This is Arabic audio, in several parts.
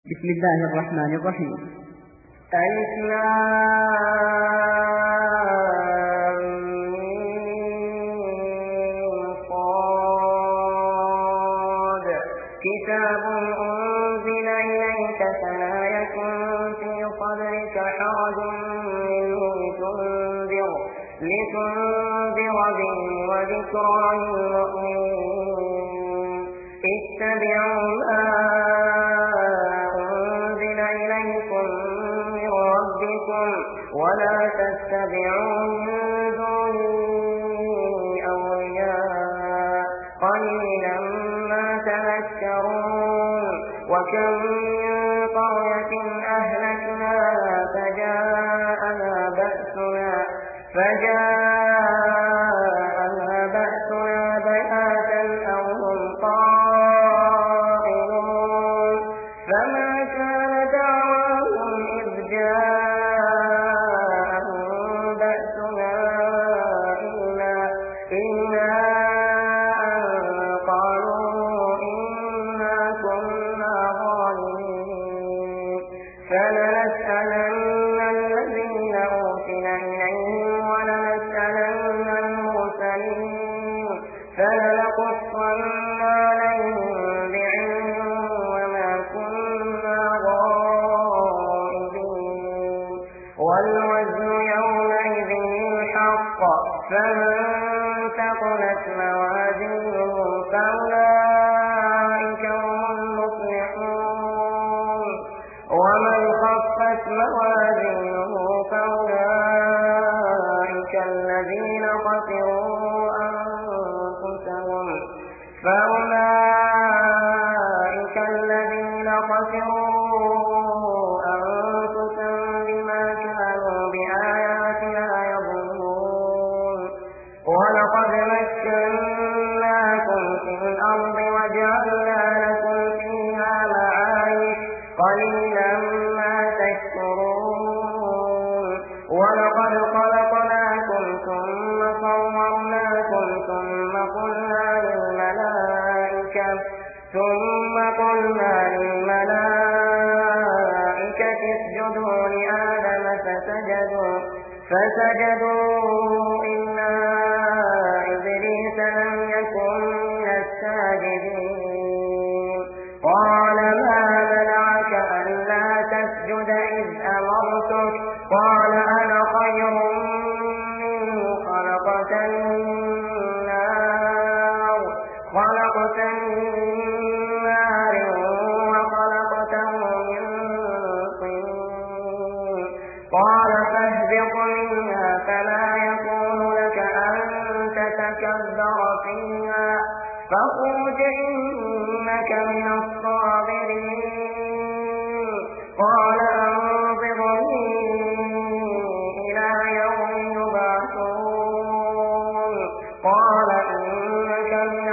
بسم الله الرحمن الرحيم. صاد كتاب أنزل إليك فلا يكن في صدرك حرج منه لتنذر به وذكرى للمؤمنين. اتبعوا ما أنزل إليكم من ربكم ولا تتبعوا من دونه أولياء قليلا ما تذكرون. وكم من قرية أهلكناها فجاءها بأسنا بياتا أو هم قائلون. فما كان دعواهم إذ جاءهم بأسنا إلا أن قالوا إنا كنا ظالمين. فلنسألن الذين أرسل إليهم ولنسألن المرسلين فلنقصن عليهم بعلم وما كنا غائبين. والوزن يومئذ الحق فمن ثقلت موازينه فأولئك هم المفلحون. ومن خفت موازينه فأولئك الذين خسروا أنفسهم بما كانوا بآياتنا يظلمون. ولقد مكناكم في الأرض وجعلنا لكم فيها معايش قليلا ما تشكرون. ولقد خلقناكم ثم صورناكم ثم قلنا للملائكة اسجدوا لآدم فسجدوا إلا إبليس لم يكن من الساجدين. قال ما منعك ألا تسجد إذ أمرتك؟ قال أنا خير منه خلقتني من نار وخلقته من طين. قال فاهبط منها فلا يكون لك أن تتكبر فيها فاخرج إنك من الصاغرين. قال أنظرني إلى يوم يبعثون. قال إنك من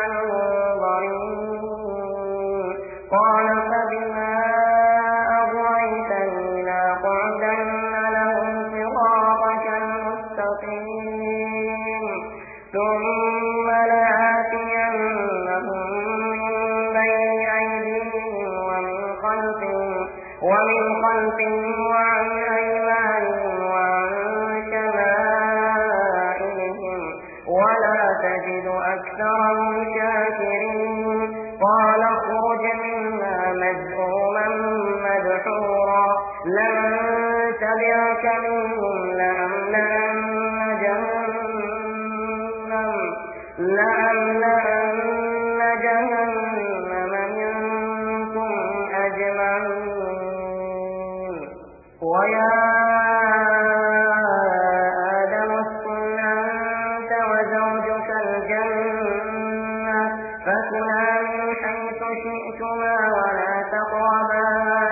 المنظرين. قال فبما أغويتني لأقعدن لهم صراطك المستقيم ثم لآتينهم من بين أيديهم ومن خلفهم وعن أيمانهم وعن شمائلهم ولا تجد أكثرهم شاكرين. قال اخرج منها مذءوما مدحورا لمن تبعك منهم لأملأن جهنم منكم أجمعين. ويا آدم اسكن أنت وزوجك الجنة فكلا من حيث شئتما ولا تقربا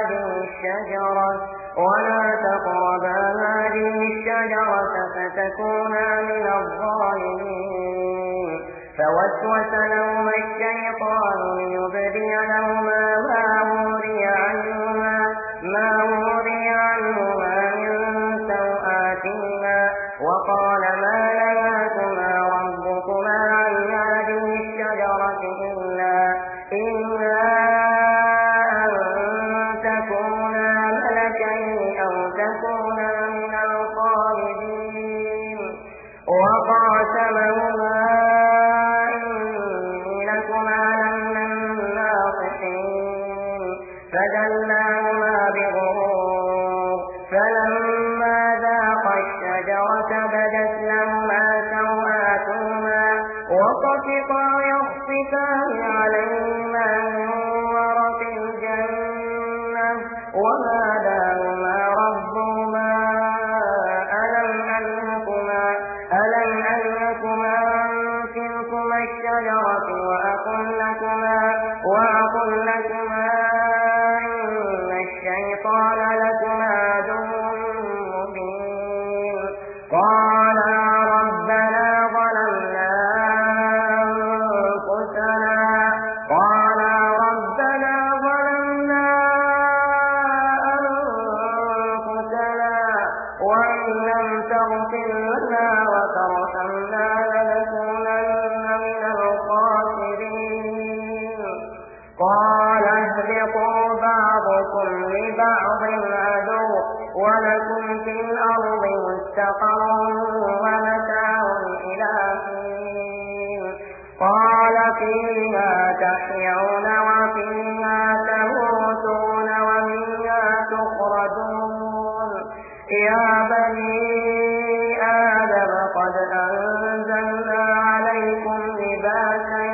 هذه الشجرة فتكونا من الظالمين. فوسوس لهما الشيطان ليبدي لهما ما وري عنهما من سوآتهما وقال ما نهاكما ربكما عن هذه الشجرة إلا أن تكونا فتكونا من الخالدين وقاسمهما إني لكما لمن الناصحين فدلاهما بغرور فلما ذاقا الشجرة بدت لهما سوآتهما وطفقا يخصفان عليهما من ورق الجنة وناداهما ربهما ألم أنهكما عن تلكما الشجرة وأقل لكما إن الشيطان لكما عدو مبين قالا ربنا ظلمنا أنفسنا وإن لم تغفر لنا وترحمنا لنكونن من الخاسرين قال اهبطوا بعضكم لبعض عدو ولكم في الأرض مستقر ومتاع إلى حين قال فيها تحيون وفيها تموتون ومنها تخرجون يا بني آدم قد أنزلنا عليكم لباسا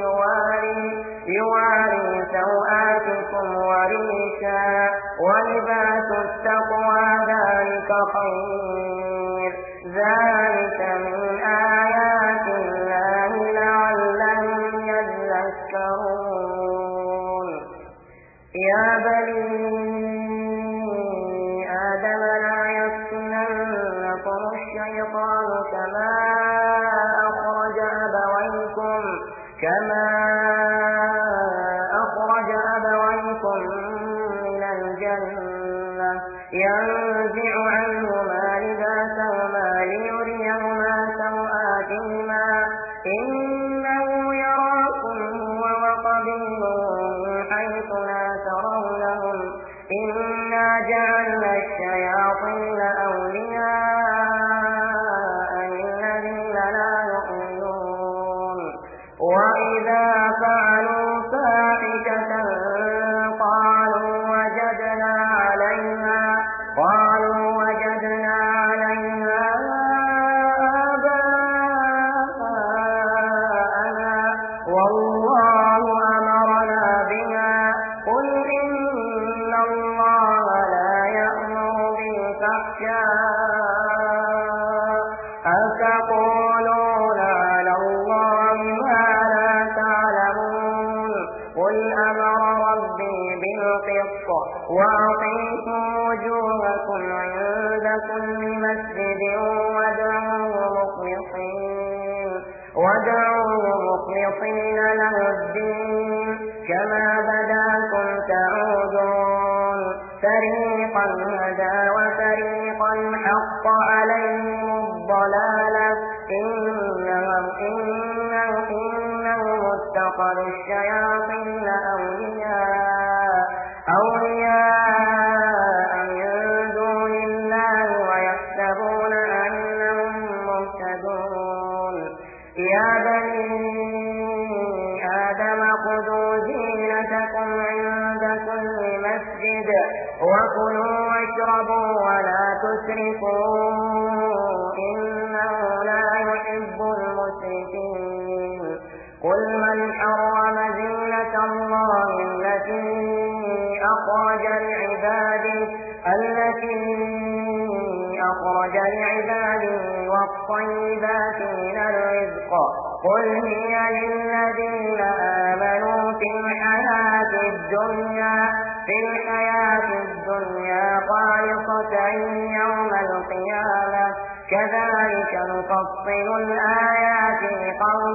يواري سوآتكم وريشا ولباس التقوى ذلك خير ذلك من آيات الله لعلهم يذكرون يا بني آدم لا يفتننكم الشيطان كما أخرج أبويكم من الجنة ينزع عنهما لباسهما ليريهما سوآتهما إنه يراكم هو وقبيله من حيث لا ترونهم إنا جعلنا الشياطين أولياء للذين لا يؤمنون وإذا فعلوا فاحشة قالوا وجدنا عليها آباءنا والله أمرنا بها قل إن الله لا يأمر بالفحشاء أتقولون على الله ما لا تعلمون قل أمر ربي بالقسط وأقيموا وجوهكم عند كل مسجد وادعوه مخلصين له الدين كما بداكم تعودون فريقا هدى وفريقا حق عليهم الضلالة إنهم اتخذوا الشياطين أولياء من دون الله ويحسبون أنهم مهتدون يا بني آدم خذوا زينتكم عند كل مسجد وكلوا واشربوا ولا تسرفوا إنه لا يحب المسرفين قل من حرم زينة الله التي أخرج لعباده والطيبات من الرزق قل هي للذين آمنوا في الحياة الدنيا خالصة يوم القيامة كذلك نفصل الآيات لقوم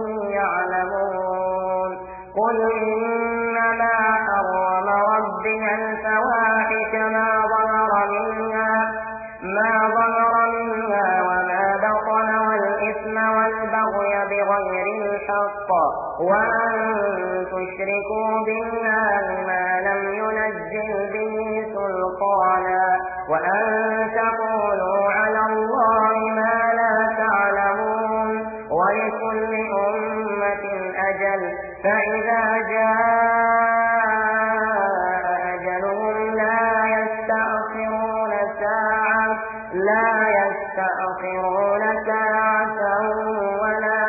يعلمون قل إنما حرم ربي الفواحش ما ظهر منها وما بطن والإثم والبغي بغير الحق وأن تشركوا بالله ما لم ينزل به سلطانا وأن تقولوا على الله ما لا تعلمون ولكل أمة أجل فإذا جاء أجلهم لا يستأخرون ساعة ولا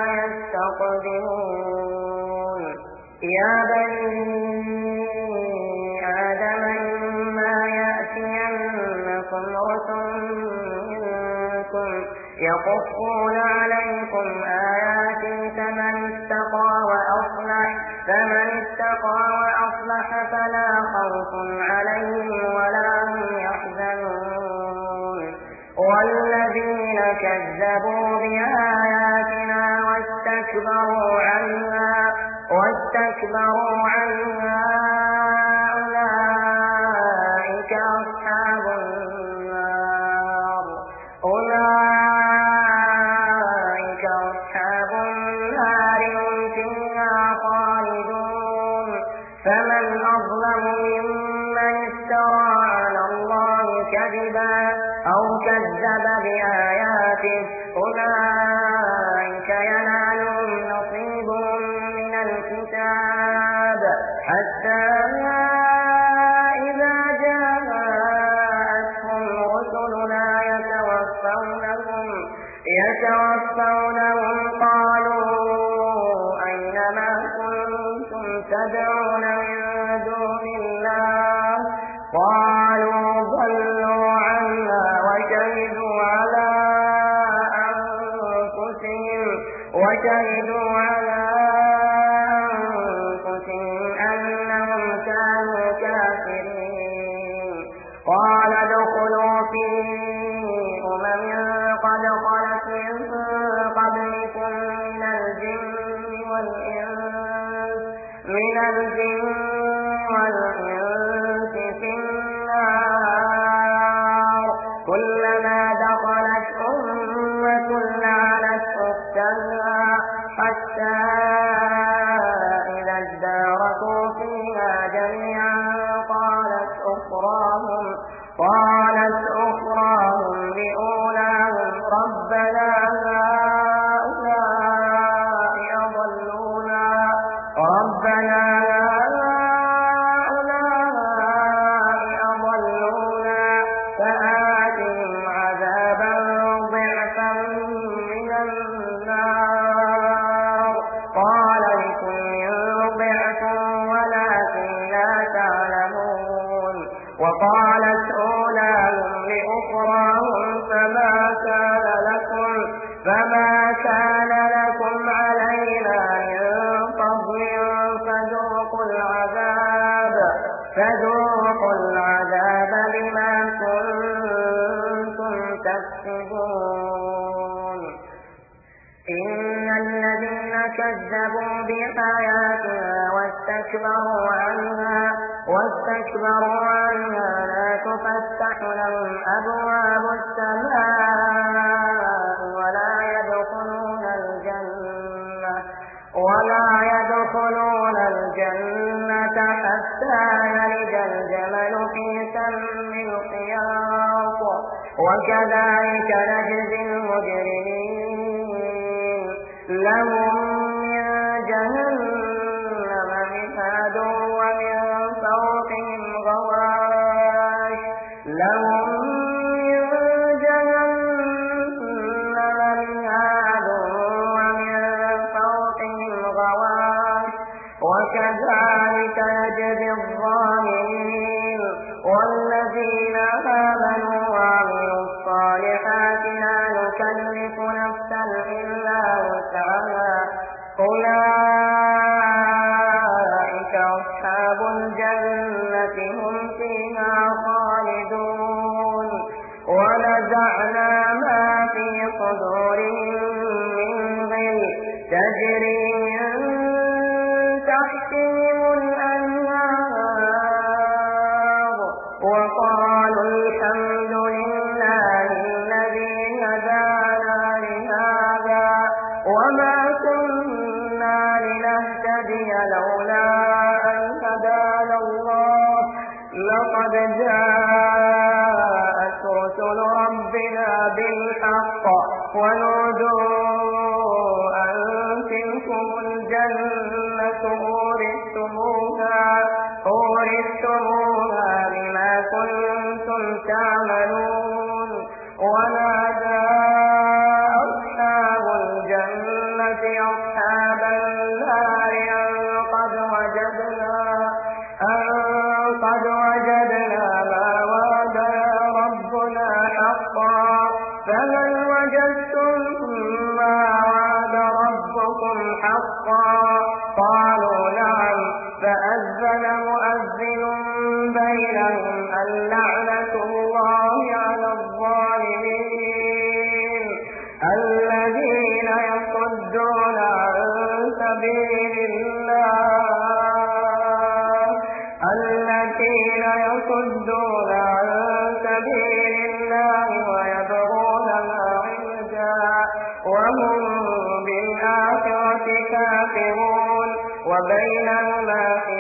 يستقدمون يا بني آدم إما يأتينكم رسل منكم يقصون عليكم آياتي فمن اتقى وأصلح فلا خوف عليهم ولا هم يحزنون والذين كذبوا بآياتنا واستكبروا عنها أولئك أصحاب النار هم فيها خالدون فمن أظلم ممن افترى على الله كذبا أو كذب بآياته أولئك ينالهم نصيبهم من الكتاب حتى إذا جاءتهم رسلنا يتوفونهم قالوا أين ما كنتم تدعون من دون الله قالوا ضلوا عنا وشهدوا على أنفسهم أنهم كانوا كافرين قال ادخلوا في أمم قد خلت من قبلكم من الجن والإنس في النار كلما دخلت أمة لعنت أختها حتى إذا اداركوا فيها جميعا قالت أخراهم لأولاهم ربنا هؤلاء أضلونا فآتهم عذابا ضعفا من النار قال لكل ضعف ولكن لا تعلمون وقالت أولاهم لأخراهم فما كان لكم علينا من فضل فذوقوا العذاب بما كنتم تكسبون إن الذين كذبوا بآياتنا واستكبروا عنها لا تفتح لهم أبواب السماء ولا يدخلون الجنة حتى يلج الجمل في سم الخياط وكذلك نجزي المجرمين لهم من جهنم مهاد ومن فوقهم غواش وكذلك نجزي الظالمين والذين آمنوا وعملوا الصالحات لا نكلف نفسا إلا وسعها أولئك أصحاب الجنة هم فيها خالدون ونزعنا ما في صدورهم من غل تجري من تحتهم الأنهار وقالوا الحمد لله الذي هدانا لهذا وما كنا لنهتدي لولا أن هدانا الله لقد جاءت بالحق ونودوا أن تلكم الجنة أورثتموها بما كنتم تعملون ونادى أصحاب الجنة أصحاب النار أن قد وجدنا ما وعدنا ربنا حقا فهل وجدتم ما وعد ربكم حقا قالوا نعم فأذن مؤذن بينهم اللعنة الله على الظالمين الذين يصدون عن سبيل الله ويبغونها عوجا وهم بالآخرة كافرون وبينهما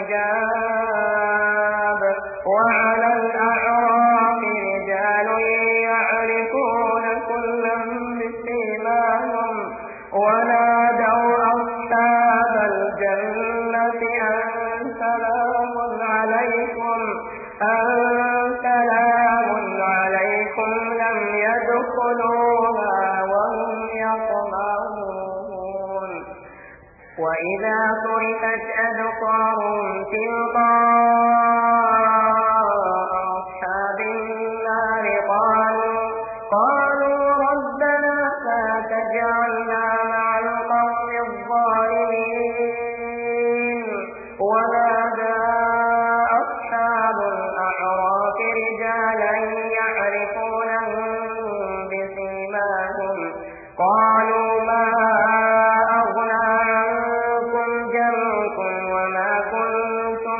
حجاب وعلى الأعراف رجال يعرفون كلا بسيماهم ونادوا أصحاب الجنة أن سلام عليكم لم يدخلوها وهم يطمعون وإذا صرفت أبصارهم تلقاء أصحاب النار قالوا ربنا لا تجعلنا مع القوم الظالمين ونادى أصحاب الأعراف رجالا يعرفونهم بسيماهم قالوا ما أغنى عنكم جمعكم وما كنتم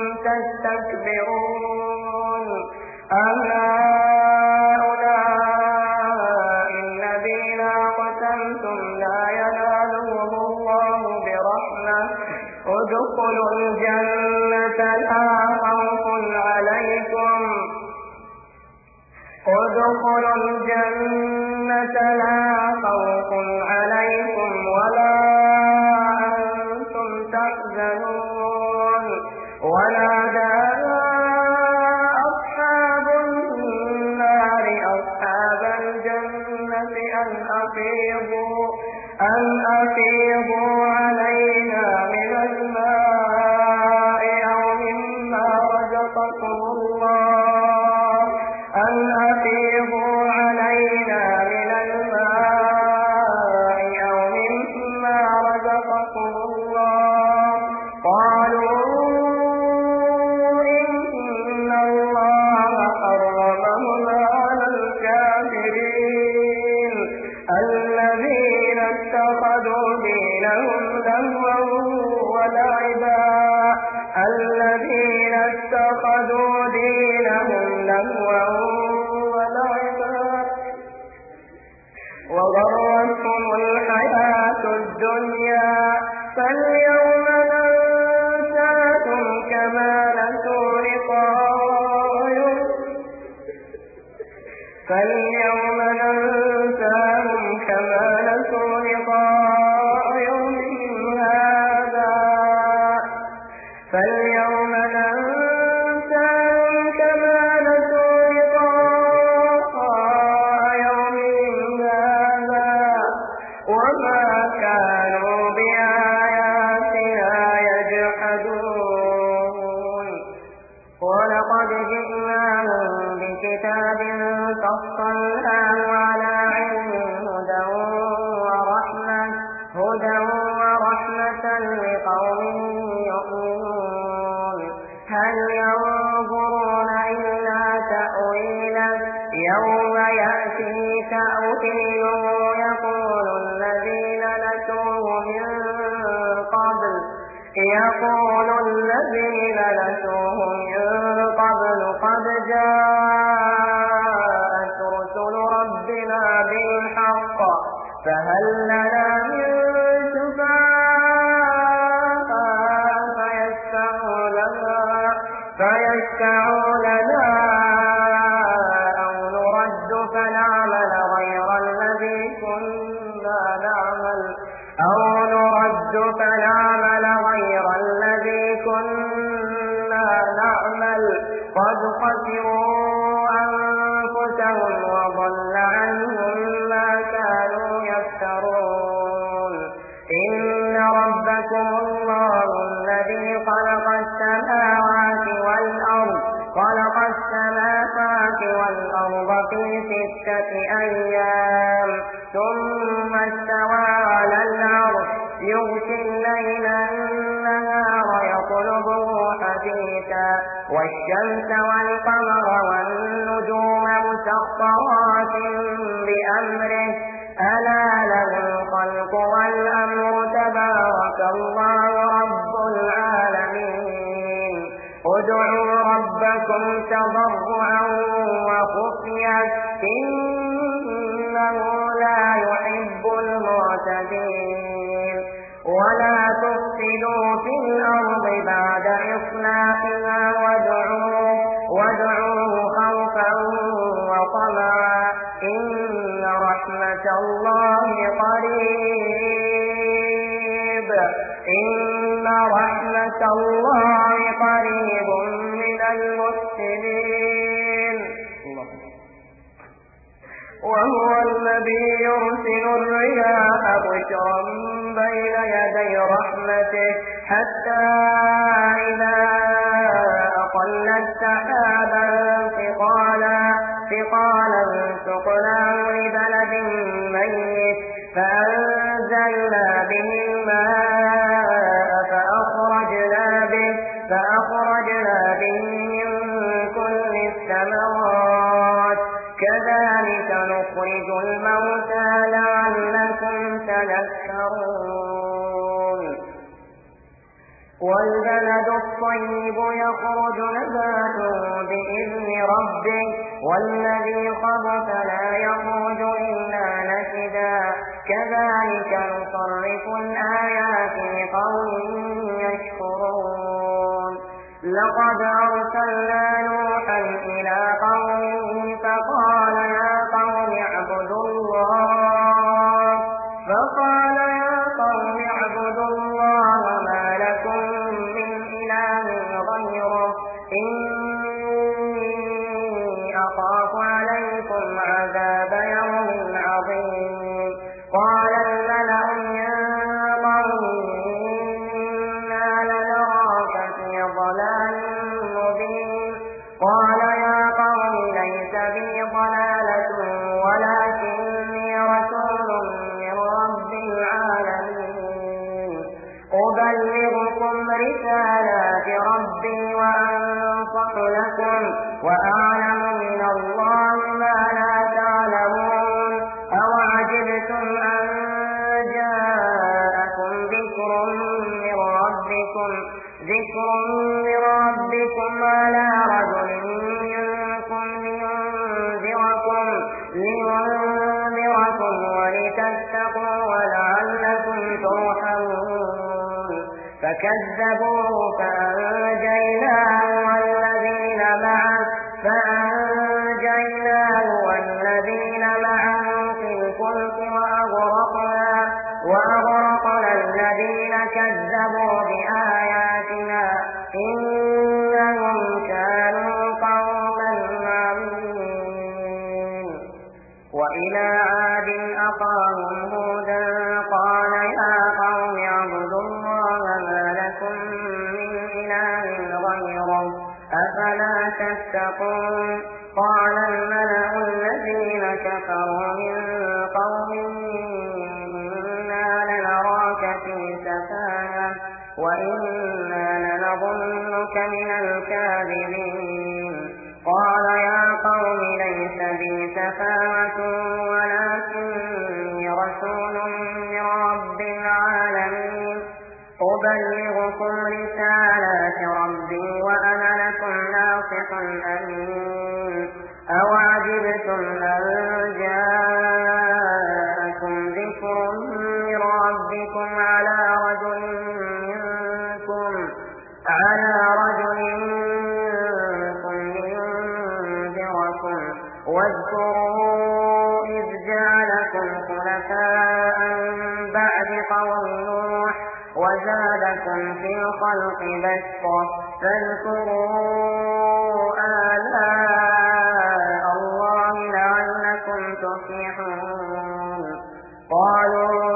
تستكبرون أهؤلاء الذين أقسمتم لا ينالهم الله برحمة ادخلوا الجنة لا خوف عليكم ولا أنتم تحزنون ونادى أصحاب النار أصحاب الجنة أن أفيضوا علينا من الماء أو مما رزقكم الله قالوا إن الله حرمهما على الكافرين الذين اتخذوا دينهم لهوا ولعبا وغرتهم الحياة الدنيا فاليوم ننساكم كما نسوا لقاء يومهم هذا وما كانوا بآياتنا يجحدون ولقد جئناهم بكتاب فصلناه على علم هدى ورحمة لقوم يؤمنون هل ينظرون إلا تأويله يوم يأتي تأويله يقول الذين نسوه من قبل قد جاءت رسل ربنا بالحق فهل لنا من شفعاء فيشفعوا لنا أو نرد فنعمل غير خسروا أنفسهم وضل عنهم ما كانوا يفترون إن ربكم الله الذي خلق السماوات والأرض في 6 أيام ثم استوى على العرش يغشي الليل النهار يطلبه حثيثا والشمس والقمر والنجوم مسخرات بأمره ألا له الخلق والأمر تبارك الله رب العالمين ادعوا ربكم تضرعا وخفيا إنه لا يحب المعتدين ولا تفسدوا في الأرض بعد إصلاحها وادعوه خوفا وطمعا إن رحمة الله قريب من المحسنين وهو الذي يرسل الرياح بشرا بين يدي رحمته حتى إذا أقلت سحابا ثقالا سقناه لبلد ميت فأنزلنا به الماء فأخرجنا به من كل الثمرات كذلك نخرج الموتى لعلكم تذكرون والبلد الطيب يخرج نباته بإذن ربه والذي خبث لا يخرج إلا نكدا كذلك نصرف الآيات لقوم يشكرون لقد أرسلنا نوحا إلى قومه فقال يا قوم اعبدوا الله ما لكم من إله غيره إني أخاف عليكم عذاب يوم عظيم قال الملأ يا قوم إنا لنراك في ضلال مبين قال يا قوم ليس بي ضلالة ولكني رسول من رب العالمين أبلغكم رسالات ربي وأنصح لكم وأعلم من الله ما لا تعلمون أوعجبتم أن جاءكم ذكر من ربكم على رجل منكم لينذركم ولتتقوا ولعلكم ترحمون فكذبوه فأنجيناه والذين معه في الفلك وأغرقنا الذين كذبوا بآياتنا إنهم كانوا قوما عمين وإلى عاد أخاهم هودا قال يا قوم اعبدوا الله ما لكم من إله غيره أفلا تتقون قال الملأ الذين كفروا من قومه إنا لنراك في سفاهة وإنا لنظنك من الكاذبين قال يا قوم ليس بي سفاهة ولكني رسول من رب العالمين أبلغكم رسالات ربي وأنا لكم ناصح أمين أوعجبتم أن جاءكم ذكر من ربكم على رجل منكم لينذركم واذكروا إذ جعلكم خلفاء بعد قوم نوح وزادكم في الخلق بسطة فاذكروا آلاء يصلحون قالوا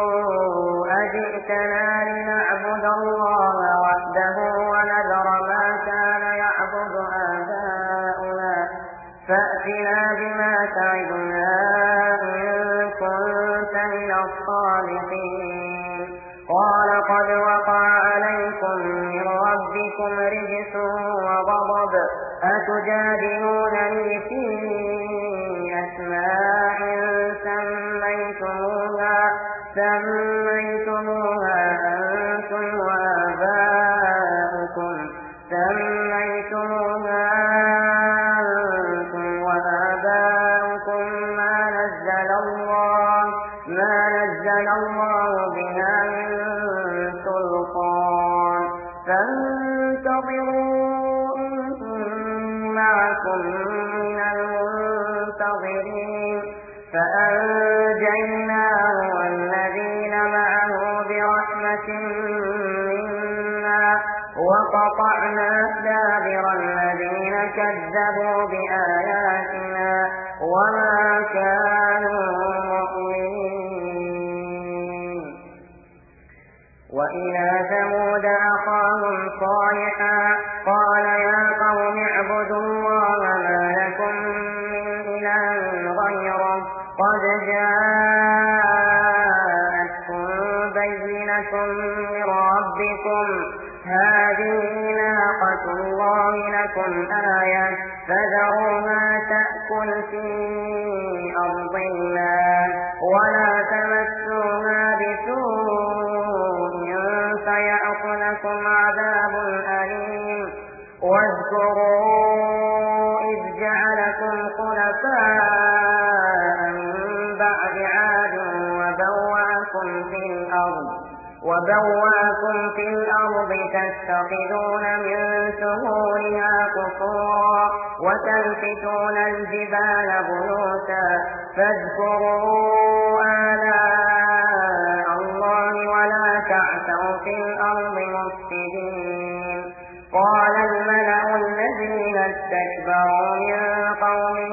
أجئتنا لنعبد الله وحده ونذر ما كان يعبد آباؤنا فأتنا بما تعدنا إن كنت من الصادقين قال قد وقع عليكم من ربكم رجس وغضب أتجادلونني في أسماء سميتموها أنتم وآباؤكم ما نزل الله بها من سلطان فانتظروا إني معكم من المنتظرين فأنجيناه والذين معه برحمة منا وقطعنا دابر الذين كذبوا بآياتنا وما كانوا مؤمنين وإلى ثمود أخاهم صالحا قال يا قوم اعبدوا الله ما لكم من إله غيره قد جاءتكم بينة من ربكم هذه ناقة الله لكم آية فذروها تأكل في أرض الله ولا تمسوها بسوء فيأخذكم عذاب أليم واذكروا إذ جعلكم خلفاء من بعد عاد وبوأكم في الأرض تتخذون من سهولها قصورا وتنحتون الجبال بيوتا فاذكروا آلاء الله ولا تعثوا في الأرض مفسدين قال الملأ الذين استكبروا من قومه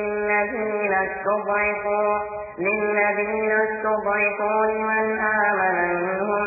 للذين استضعفوا لمن آمن منهم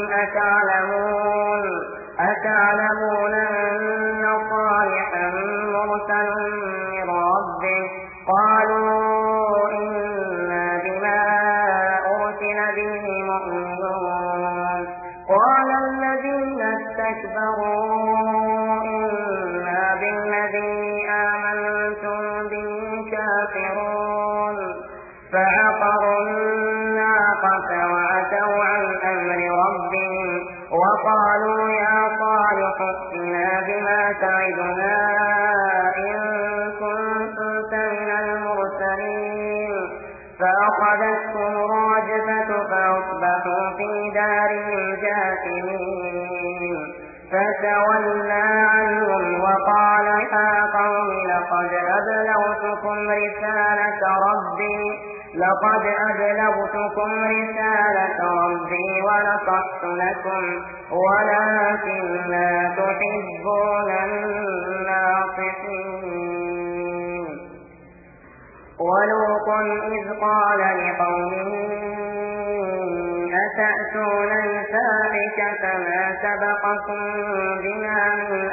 أتعلمون أن صالحا مرسل من ربه قالوا إنا بما أرسل به مؤمنون قال الذين استكبروا إنا بالذي آمنتم به كافرون فعقروا الناقة وعتوا عن أمر ربهم وقالوا يا صالح ائتنا بما تعدنا إن كنت من المرسلين فأخذتهم الرجفة فأصبحوا في دارهم جاثمين فتولى عنهم وقال يا قوم لقد أبلغتكم رسالة ربي ونصحت لكم ولكن لا تحبون الناصحين ولوط إذ قال لقومه أتأتون الفاحشة ما سبقكم بها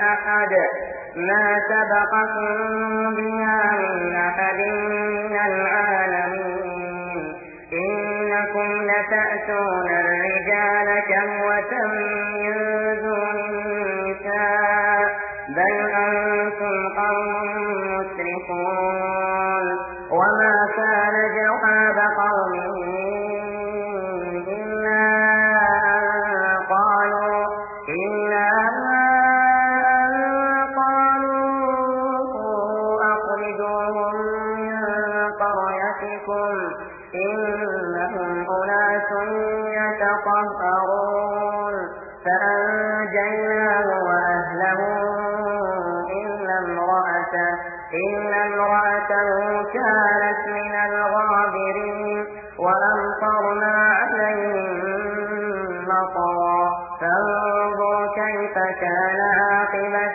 من أحد من العالمين إنكم لتأتون الرجال شهوة من دون النساء بل أنتم قوم مسرفون وما كان جواب قومه إلا أن قالوا أخرجوهم من قريتكم إنهم أناس يتطهرون فأنجيناه وأهله إلا امرأته كانت من الغابرين وأمطرنا عليهم مطرا فانظر كيف كان عاقبة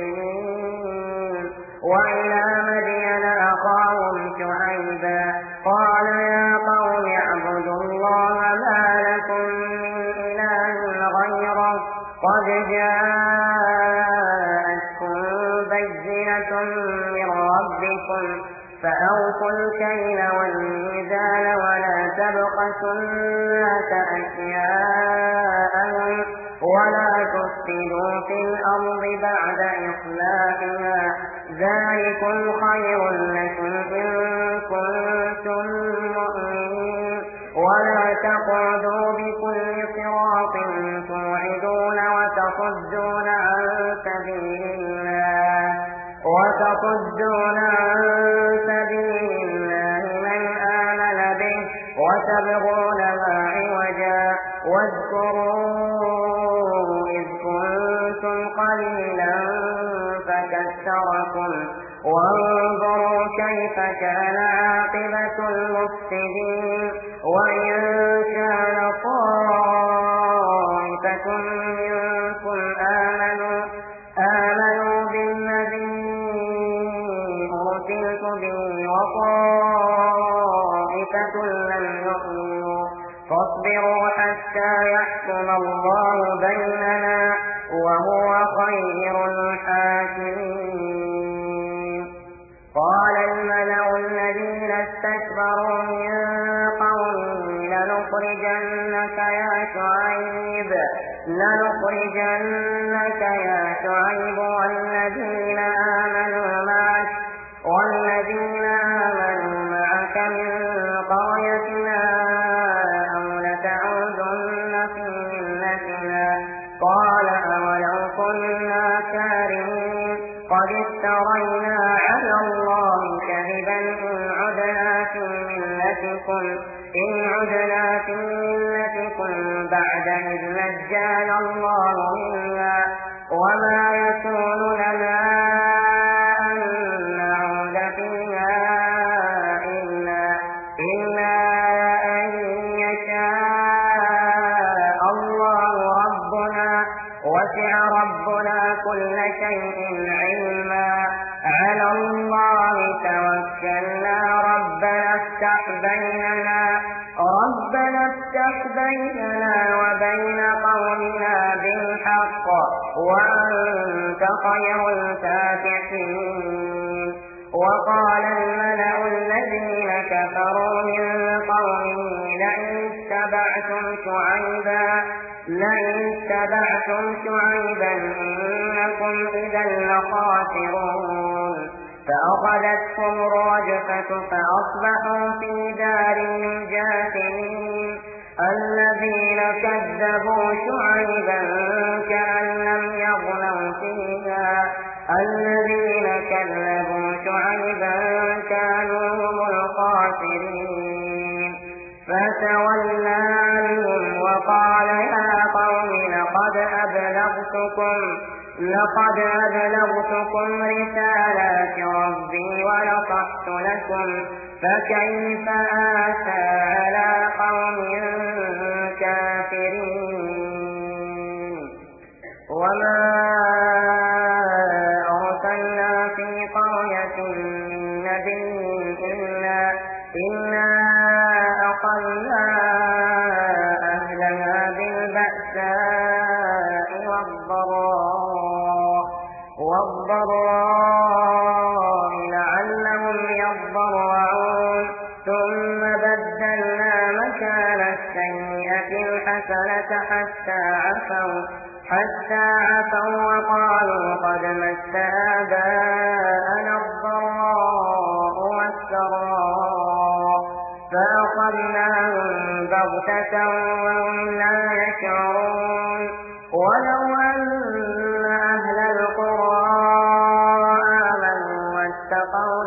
المجرمين وإلى مدين أخاهم شعيبا ربكم فأوفوا الكيل والميزان ولا تبخسوا الناس أشياءهم ولا تفسدوا في الأرض بعد إصلاحها ذلكم خير لكم إن كنتم مؤمنين ولا تقعدوا بكل صراط توعدون وتصدون عن سبيل الله من آمن به وتبغونها عوجا واذكروا إذ كنتم قليلا فكثركم وانظروا كيف كان عاقبة المفسدين وإن كان طائفة منكم آمنوا بالذي أرسلت به وطائفة لم يؤمنوا فاصبروا حتى يحكم الله بيننا وهو خير الحاكمين. قال الملأ الذين استكبروا من قومه لنخرجنك يا شعيب والذين آمنوا معك من قريتنا أو لتعودن في ملتنا قال أولو كنا كارهين قد افترينا على الله كذبا إن عدنا في ملتكم بعد إذ نجانا الله منا وما يكون لنا أن نعود فيها إلا أن يشاء الله ربنا وسع ربنا كل شيء علما على الله توكلنا ربنا افتح بيننا وبين قومنا بالحق وأنت خير الفاتحين. وقال الملأ الذين كفروا من قومه لئن اتبعتم شعيبا إنكم إذا لخاسرون فأخذتهم الرجفة فأصبحوا في دارهم جاثمين. الذين كذبوا شعيبا كأن لم يغنوا فيها الذين كذبوا شعيبا كانوا هم الخاسرين. فتولى عنهم وقال يا قوم لقد أبلغتكم رسالات ربي ونصحت لكم فكيف آسى على قوم كافرين. وما أرسلنا في قرية من نبي إلا أخذنا أهلها بالبأساء والضراء لعلهم يضرعون ثم بدلنا مكان السيئة الحسنة حتى عفوا وقالوا قد مس آباءنا الضراء والسراء فأخذناهم بغتة وهم لا يشعرون. ولو أن أهل القرى آمنوا واتقوا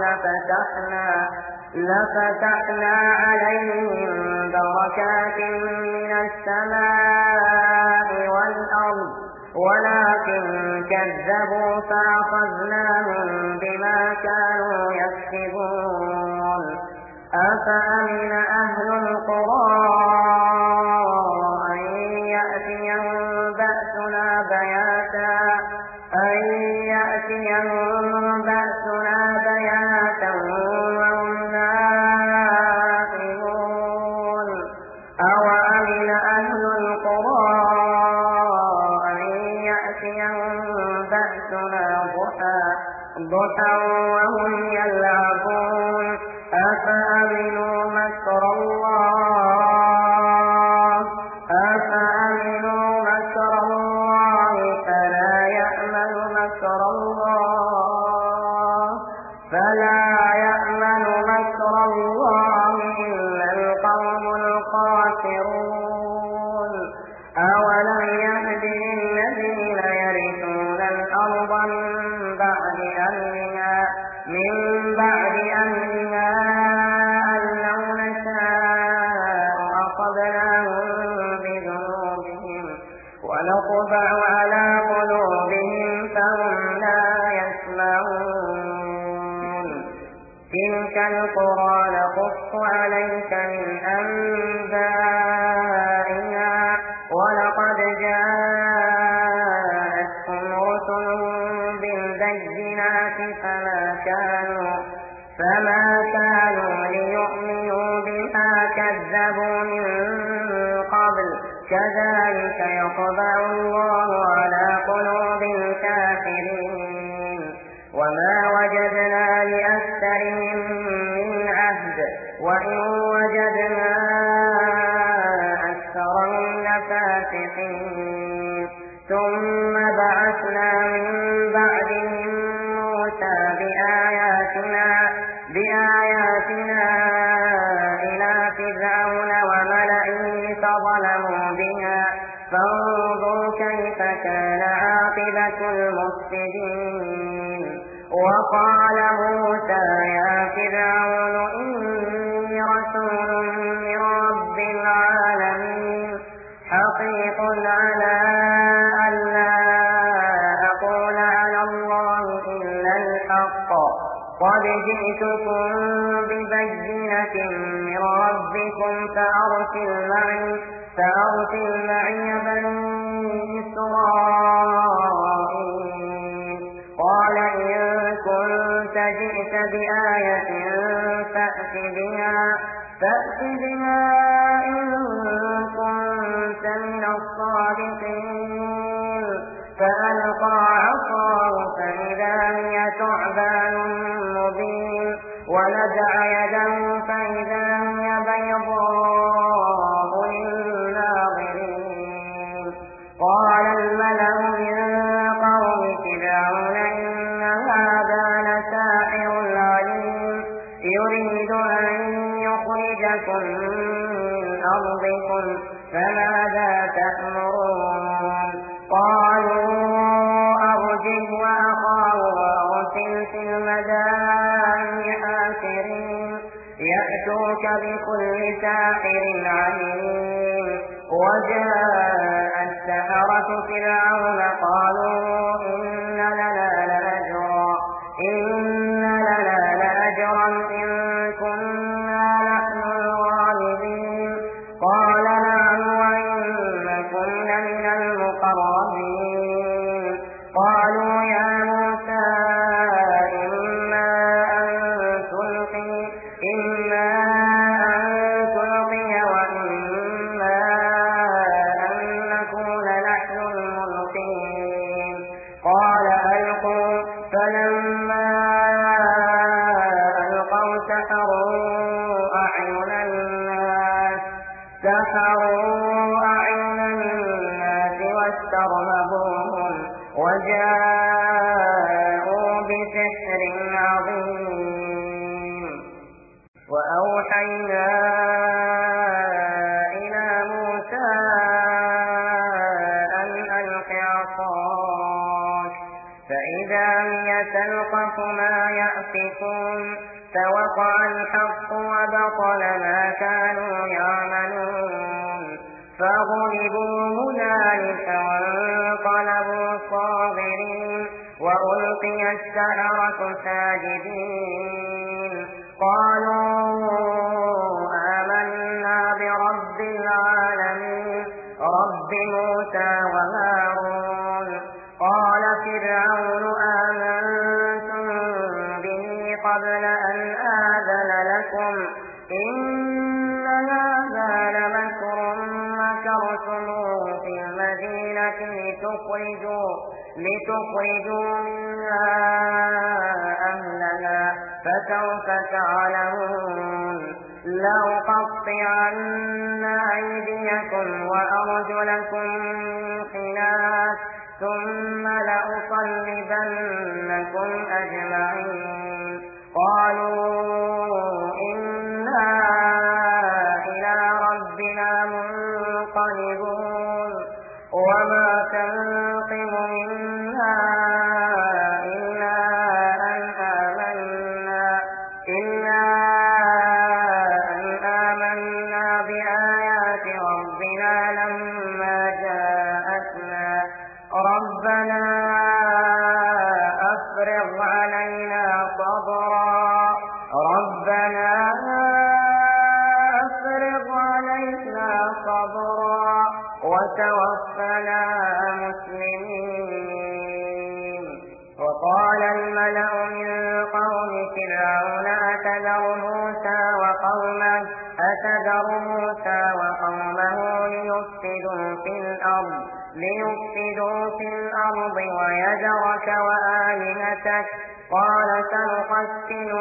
لفتحنا عليهم بركات من السماء والأرض ولكن كذبوا فأخذناهم بما كانوا يكسبون. أفأمن أهل القرى أن يأتيهم بأسنا بياتا وهم نائمون. أوأمن أهل القرى أن يأتيهم بأسنا ضحى وهم يلعبون. أفأمنوا مكر الله فلا يأمن مكر الله إلا القوم الخاسرون أولم يهد للذين يرثون الأرض من بعد أهلها أن لو نشاء أصبناهم بذنوبهم ونطبع على قلوبهم فهم لا يسمعون تلك القرى نقص عليك من أنبائها ولقد جاءتهم رسلهم بالبينات فما كانوا ليؤمنوا بما كذبوا من قبل كذلك يطبع الله على قلوب الكافرين وما وجدنا لأكثرهم من عهد وإن وجدنا أكثرهم لفاسقين ثم بعثنا من بعدهم موسى بآياتنا إلى فرعون وملئه فظلموا بها فانظر كيف كان عاقبة المفسدين وقال موسى يا فرعون إني رسول من رب العالمين حقيق على أن لا أقول على الله إلا الحق قد جئتكم ببينة من ربكم فأرسل معي بني إسرائيل قال إن كنت جئت بآية فأت بها إن كنت من الصادقين فألقى عصاه فإذا هي ثعبان مبين ونزع يده فإذا هي بيضاء للناظرين قال الملأ من قوم فرعون إن هذا لساحر عليم يريد أن يخرجكم من أرضكم فماذا تأمرون قالوا أرجه وأخاه وأرسل في المدائن حاشرين يأتوك بكل ساحر عليم وجاء السحرة فرعون قالوا إن لنا لأجرا إن كنا نحن الغالبين قال نعم وإنكم لمن المقربين قالوا يا موسى إما أن تلقي وإما أن نكون نحن الملقين قال ألقوا فلما ألقوا سحروا أعين الناس واسترهبوهم وجاءوا بسحر عظيم وأوحينا إلى موسى أن ألق عصاك فإذا هي تلقف ما يأفكون فوقع الحق وبطل ما كانوا يعملون فغلبوا هنالك وانقلبوا صاغرين وألقي السحرة ساجدين قالوا آمنا برب العالمين رب موسى وهارون قال فرعون آمنتم به قبل أن آذن لكم إن هذا لمكر مكرتموه في المدينة لتخرجوا منها أهلها فسوف تعلمون لأقطعن أيديكم وأرجلكم من خلاف ثم لأصلبنكم أجمعين قالوا إنا إلى ربنا منقلبون وما تنقم منا إلا أن آمنا بآيات ربنا لما جاءتنا ربنا أفرغ علينا صبرا وتوفنا مسلمين وقال الملأ من قوم فرعون أتذر موسى وقومه ليفسدوا في الأرض ويذرك وآلهتك قال سنقتل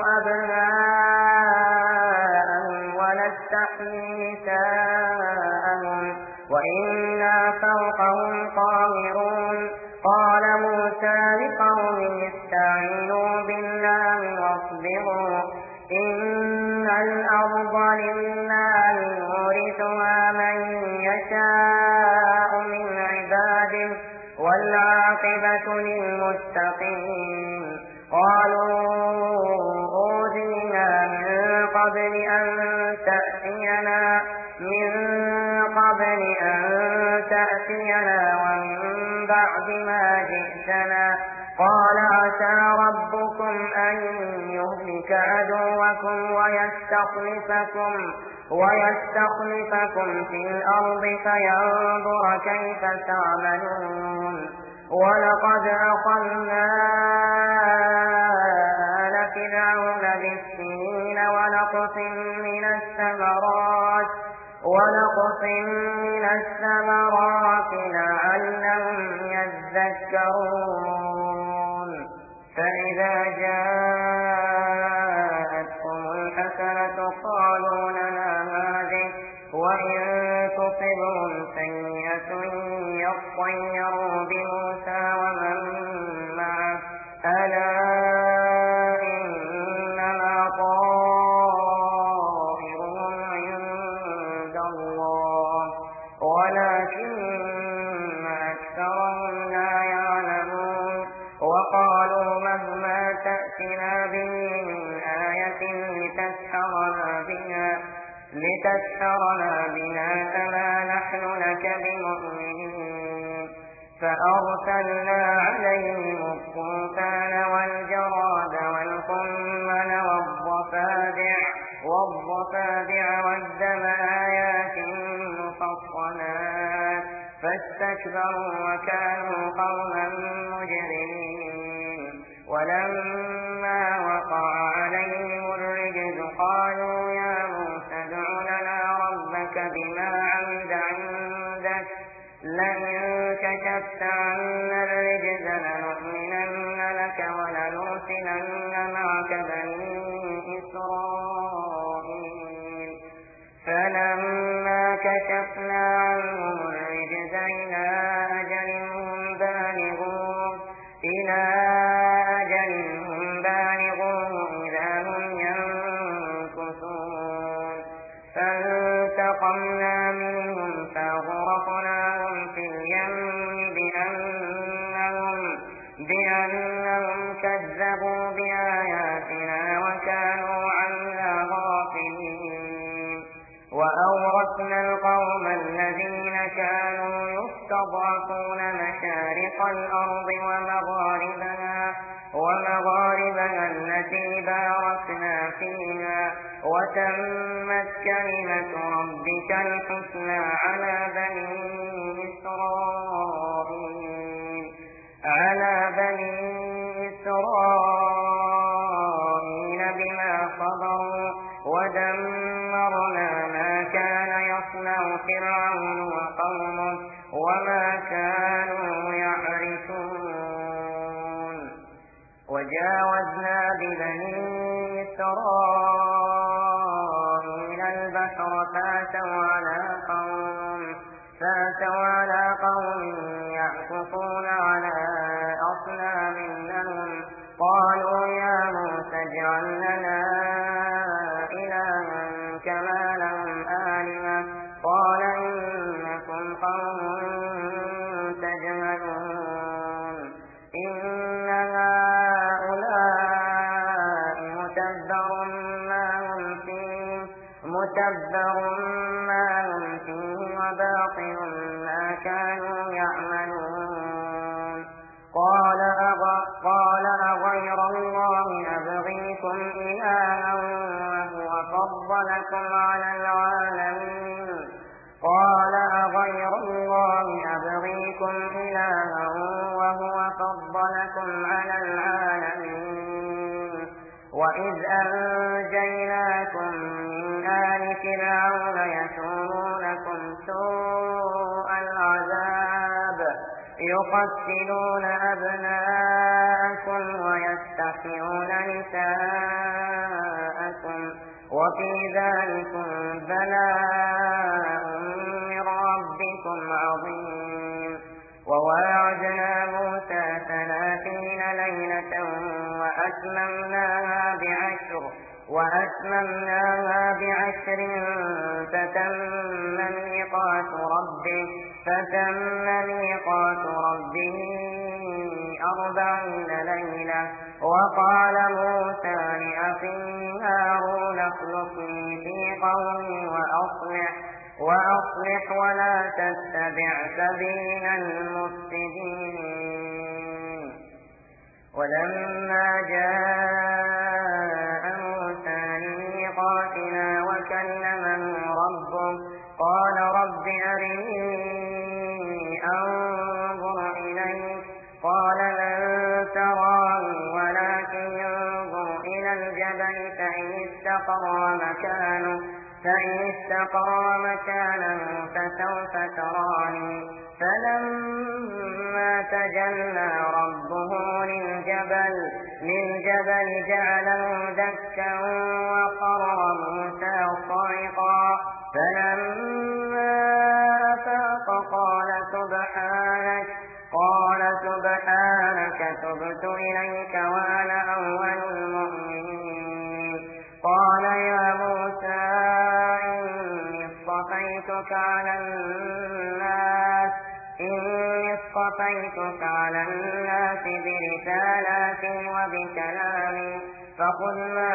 أبناءهم ونستحيي نساءهم وإنا فوقهم قاهرون قال موسى لقومه استعينوا بالله واصبروا إن الأرض لله يورثها من يشاء من عباده والعاقبة للمتقين قالوا أوذينا من قبل أن تأتينا ومن بعد ما جئتنا قال عسى ربكم أن يهلك عدوكم ويستخلفكم في الأرض فينظر كيف تعملون ولقد أخذنا آل فرعون بالسنين ونقص من الثمرات لعلهم يذكرون فإذا جاءتهم الحسنة قالوا لنا هذه وإن تصبهم سيئة يطيروا بموسى ومن معه ألا إنما طائرهم عند الله ولكن أكثرهم لا يعلمون وقالوا مهما تأتنا به من آية لتسحرنا بها فما نحن لك بمؤمنين فأرسلنا عليهم الطوفان والجراد والقمل والضفادع والدم آيات مفصلات فاستكبروا وكانوا قوما مجرمين ولما وقع عليهم الرجز قالوا يا موسى ادع لنا ربك بما عهد عندك لئن كشفت عنا الرجز لنؤمنن لك ولنرسلن معك بني إسرائيل فلما كشفنا عنهم الرجز إلى أجل هم بالغوه إذا هم ينكثون فانتقمنا منهم فأغرقناهم في اليم بأنهم كذبوا بآياتنا وكانوا عنها غافلين وأورثنا القوم الذين كانوا يستضعفون مشارق الأرض ومغاربها التي باركنا فيها وتمت كلمة ربك الحسنى على بني إسرائيل بما صبروا ودمرنا ما كان يصنع فرعون وقومه وما كانوا يعرشون وجاوزنا ببني إسرائيل البحر فاتوا على قوم يعكفون على أصنام لهم قالوا يا موسى اجعل لنا إلها كما لهم آلهة قال إنكم قوم تجهلون إن هؤلاء متبر ما هم فيه وباطل ما كانوا يعملون قال أغير الله أبغيكم إلها وهو فضلكم على العالمين وإذ أنجيناكم من آل فرعون يسومونكم سوء العذاب يقتلون أبناءكم ويستحيون نساءكم وفي ذلكم بلاء من ربكم عظيم وواعدنا موسى 30 ليلة وأتممناها بعشر فتم ميقات ربه 40 ليلة وقال موسى لأخيه هارون اخلفني في قومي وأصلح ولا تتبع سبيل المفسدين ولما جاء موسى لميقاتنا وكلمه ربه قال رب أرني أنظر إليك قال لن تراني ولكن انظر إلى الجبل فإن استقر مكانه فسوف تراني فلما تجلى ربه للجبل جعله دكا وقر موسى صعقا فلما أفاق قال سبحانك تبت إليك وأنا أول المؤمنين قال يا موسى إني اصطفيتك على الناس برسالاتي وبكلامي فخذ ما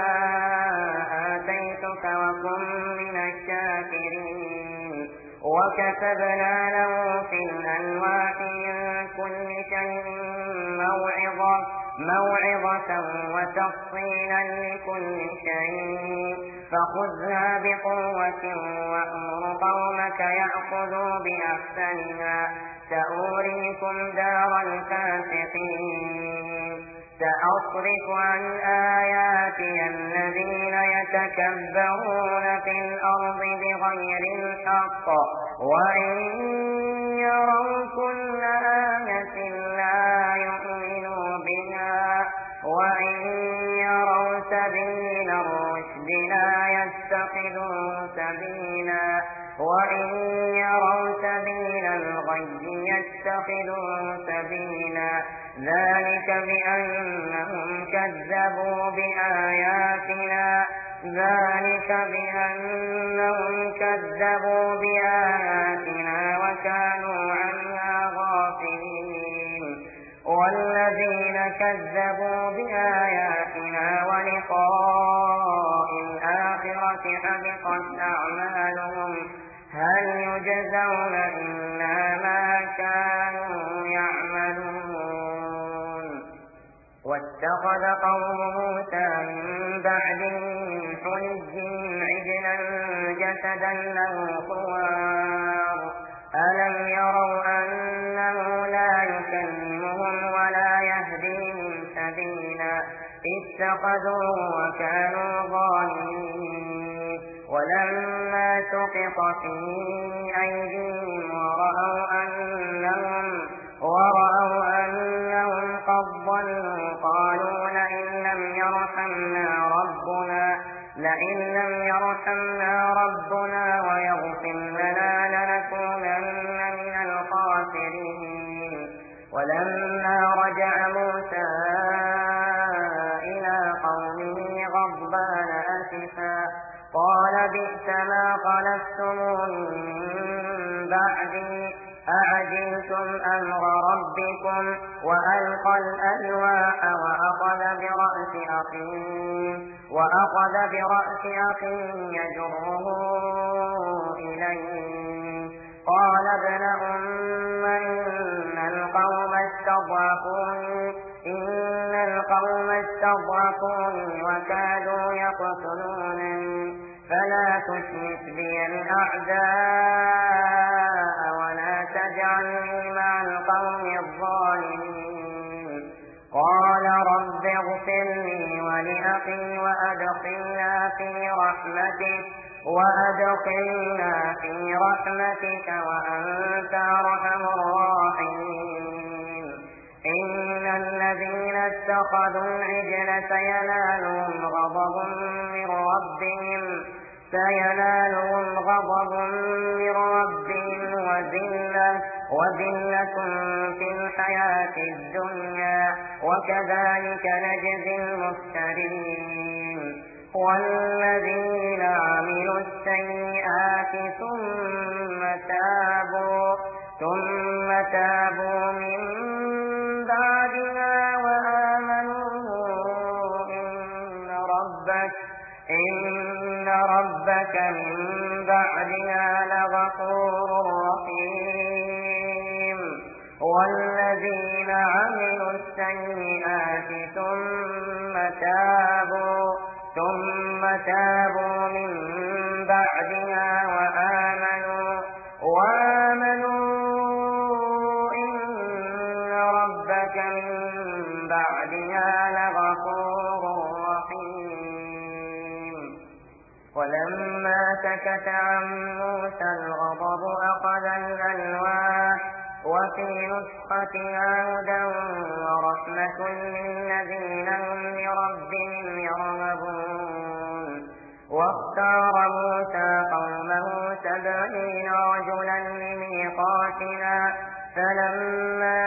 آتيتك وكن من الشاكرين وكتبنا له في الألواح من كل شيء موعظة وتفصيلا لكل شيء فخذها بقوة وأمر قومك يأخذوا بأحسنها سأريكم دار الفاسقين سأصرف عن آياتي الذين يتكبرون في الأرض بغير الحق وإن يروا كل آية لا يؤمنوا بها وإن يروا سبيل الرشد لا يتخذوه سبيلا وإن يروا سبيل الغي يتخذوه سبيلا ذلك بأنهم كذبوا بآياتنا وكانوا عنها غافلين والذين كذبوا بآياتنا ولقاء الآخرة حبطت أعمالهم هل يجزون إلا ما كانوا يعملون واتخذ قوم موسى من بعده من حليهم عجلا جسدا له خوار ألم يروا أنه لا يكلمهم ولا يهديهم سبيلا اتخذوه وكانوا ظالمين ولما سقط في أيديهم ورأوا أنهم قد ضلوا قالوا لئن لم يرحمنا ربنا لئن لم يرحمنا ربنا ويغفر لنا لنكونن من الخاسرين. ولما رجع موسى إلى قومه غضبان أسفا قال بئس ما خلفتموني من بعدي أعجلتم أمر ربكم وألقى الألواح وأخذ برأس أخيه يجره إليه قال ابن أم إن القوم استضعفوني وكادوا يقتلونني فلا تشمت بي الأعداء ولا تجعلني مع القوم الظالمين. قال رب اغفر لي ولأخي وأدخلنا في رحمتك وأنت أرحم الراحمين. إن الذين اتخذوا العجل سينالهم غضب من ربهم وذلة في الحياة الدنيا وكذلك نجزي المفترين. والذين عملوا السيئات ثم تابوا من بعدها وآمنوا إن ربك من بعدها لغفور رحيم. والذين عملوا السيئات ثم تابوا من بعدها وآمنوا إن ربك من بعدها لغفور رحيم. ولما سكت عن موسى الغضب أخذ الألواح وفي نسختها هدى ورحمة للذين هم لربهم يرهبون. واختار موسى قومه 70 رجلا لميقاتنا فلما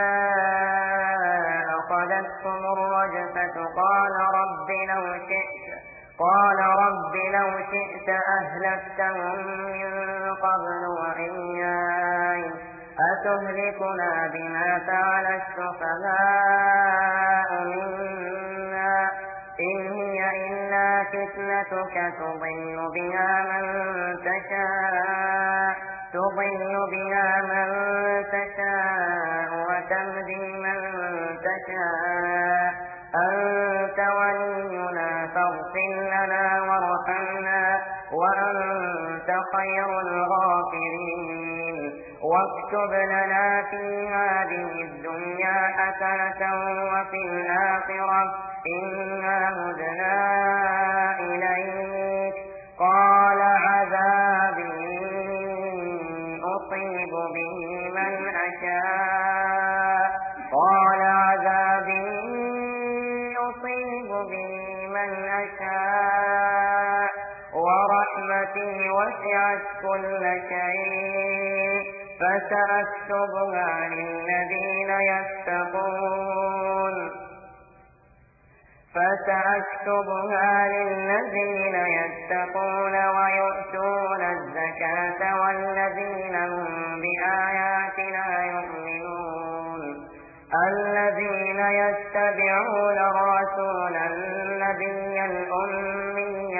أخذتهم الرجفة قال رب لو شئت أهلكتهم من قبل وإياي أتهلكنا بما فعل السفهاء منا إن هي إلا فتنتك تضل بها من تشاء وتهدي من تشاء أنت ولينا فاغفر لنا وارحمنا وأنت خير الغافرين. واكتب لنا في هذه الدنيا حسنة وفي الآخرة إنا هدنا إليك. قال عذابي أصيب به من أشاء ورحمتي وسعت كل شيء فسأكتبها للذين يتقون ويؤتون الزكاة والذين هم بآياتنا يؤمنون. الذين يتبعون الرسول النبي الأمي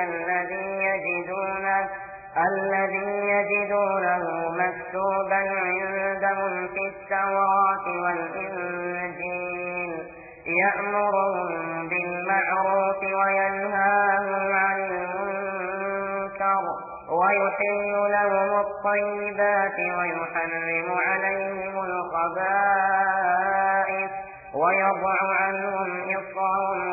الذي يجدونه مكتوبا عندهم في التوراة والإنجيل يأمرهم بالمعروف وينهاهم عن المنكر ويحل لهم الطيبات ويحرم عليهم الخبائث ويضع عنهم إصرهم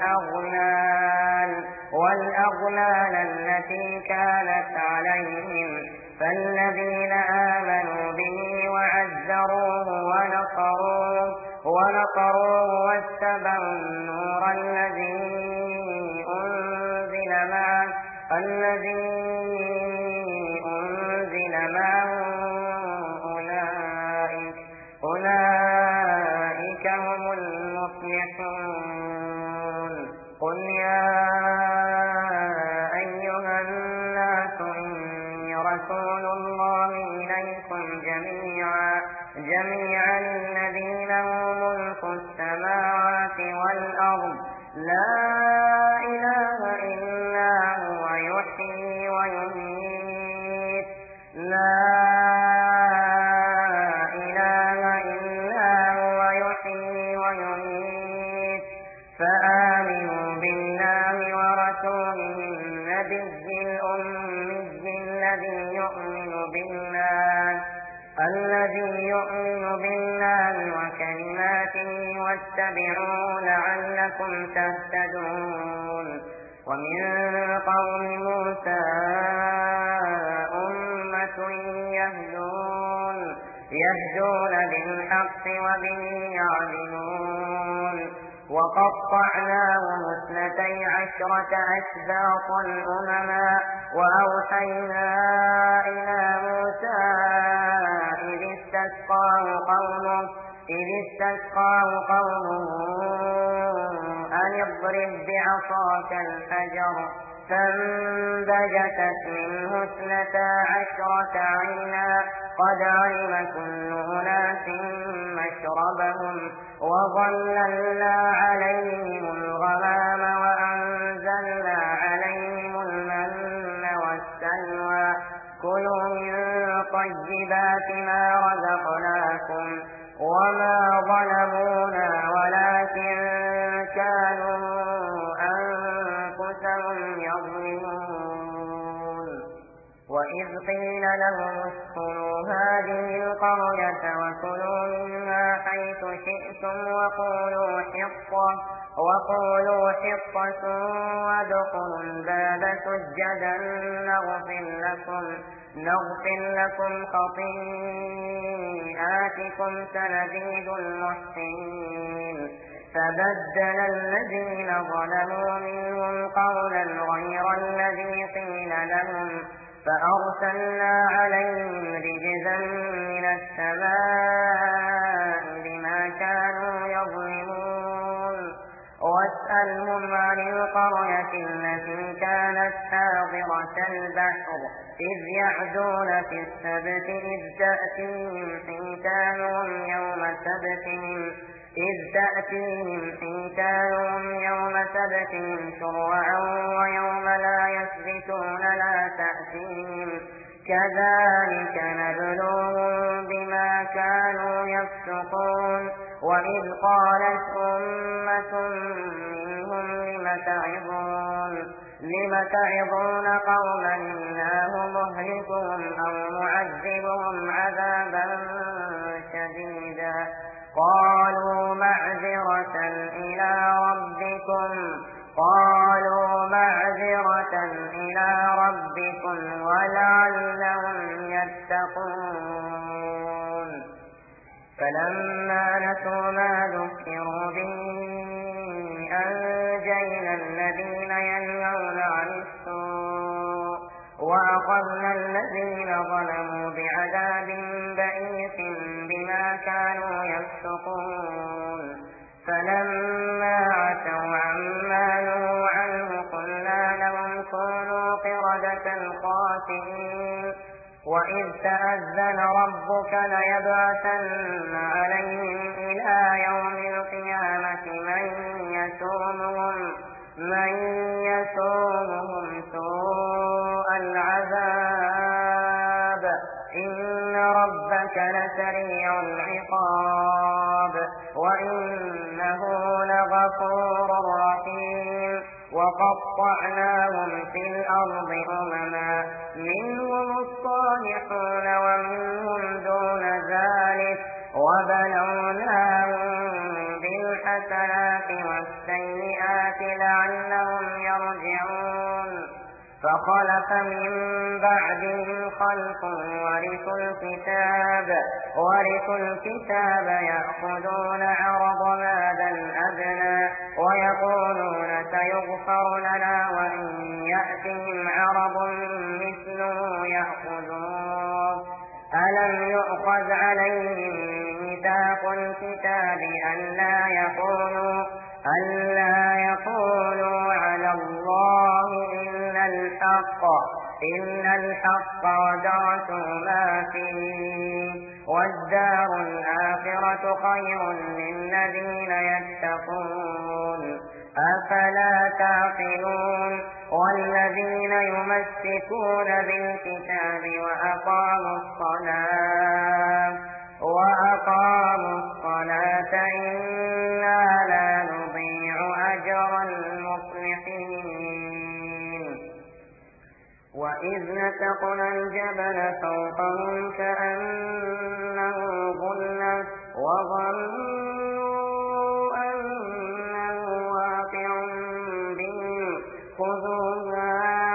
والأغلال التي كانت عليهم. فالذين آمنوا به وعزروه ونصروه واتبعوا النور الذي أنزل معه الذي أنزل معه أولئك هم المفلحون. قل يا أيها الناس إني رسول الله إليكم جميعا الذي له ملك السماوات والأرض لا إله إلا هو يحيي ويميت فآمنوا بالله ورسوله النبي الأمي الذي يؤمن بالله وكلماته واتبعوه لعلكم تهتدون. ومن قوم موسى أمة يهدون بالحق وبه يعدلون. وقطعناهم 12 أسباطا أمما وأوحينا إلى موسى إذ استسقاه قومه أن اضرب بعصاك الحجر فانبجست منه 12 عينا قد علم كل أناس مشربهم وظللنا عليهم الغمام وأنزلنا عليهم المن والسلوى كلوا من طيبات ما رزقناكم وما ظلمونا ولكن كانوا أنفسهم يظلمون. وإذ قيل لهم اسكنوا هذه القرية وكلوا منها حيث شئتم وقولوا حطة وادخلوا الباب سجدا نغفر لكم خطيئاتكم سنزيد المحسنين. فبدل الذين ظلموا منهم قولا غير الذي قيل لهم فأرسلنا عليهم رجزا من السماء بما كانوا يظلمون. واسألهم عن القرية التي كانت حاضرة البحر إذ يعدون في السبت إذ تأتيهم يوم سبتهم شرعا ويوم لا يسبتون لا تأتيهم كذلك نبلوهم بما كانوا يفسقون. وإذ قالت أمة منهم لم تعظون قوما الله مهلكهم أو معذبهم عذابا شديدا قالوا معذرة إلى ربكم ولعلهم يتقون. فلما نسوا ما ذكروا به أنجينا الذين ينهون عن السوء وأخذنا الذين ظلموا بعذاب بئيس بما كانوا يفسقون. فلما عتوا عما نهوا عنه قلنا لهم كونوا قردة خاسئين. وإذ تأذن ربك ليبعثن عليهم إلى يوم القيامة من يسومهم سوء العذاب إن ربك لسريع العقاب وإنه لغفور رحيم. وقطعناهم في الأرض أمما منهم الصالحون ومنهم دون ذلك وبلوناهم بالحسنات والسيئات لعلهم يرجعون. فخلف من بعدهم خلف ورثوا الكتاب يأخذون عرض هذا الأدنى ويقولون سيغفر لنا وإن يأتهم عرب مثله يأخذوه ألم يؤخذ عليهم ميثاق الكتاب ألا يقولوا على الله إلا الحق ودرسوا ما فيه والدار الآخرة خير للذين يتقون أفلا تعقلون والذين يمسكون بالكتاب وأقاموا الصلاة إنا لا نضيع أجر المصلحين وإذ نتقنا الجبل فوقهم كأنه ظلة وظنوا أنه واقع بهم خذوا ما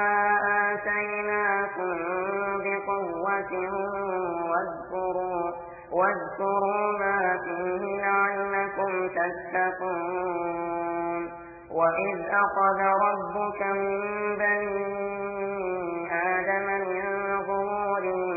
آتيناكم بقوة واذكروا ما فيه لعلكم تتقون وإذ أخذ ربك من بني آدم من ظهورهم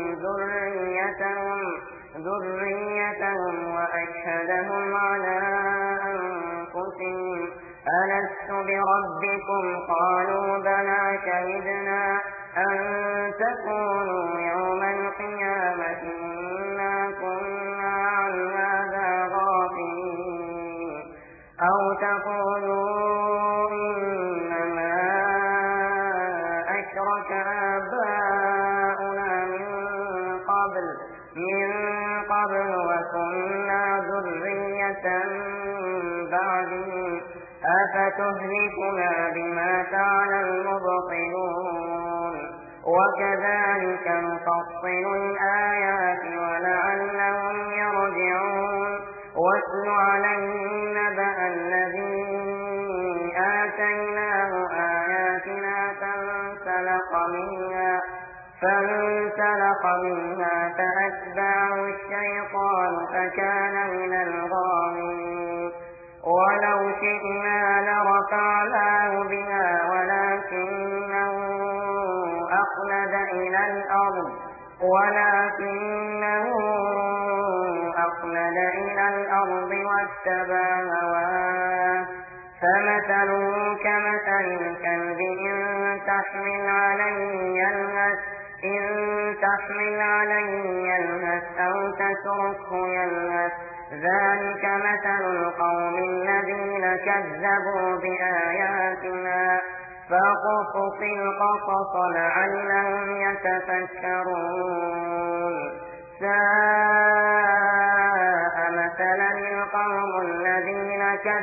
ذريتهم وأشهدهم على أنفسهم ألست بربكم قالوا بلى شهدنا أن تقولوا يوم القيامة إنا كنا عن هذا غافلين أو تقولوا إنما أشرك آباؤنا من قبل وكنا ذرية بعدهم أفتهلكنا بما فعل المبطلون وكذلك نفصل الآيات ولعلهم يرجعون واتل عليهم نبأ الذي آتيناه آياتنا فانسلخ منها فأتبعه الشيطان فكان من الغاوين ولو شئنا لرفعناه بها ولكنه أخلد إلى الأرض واتبع هواه فمثله كمثل الكلب إن تحمل عليه يلهث أو تتركه يلهث ذلك مثل القوم الذين كذبوا بآياتنا فقصص القصص لعلهم يتفكرون ساء مثلا القوم الذين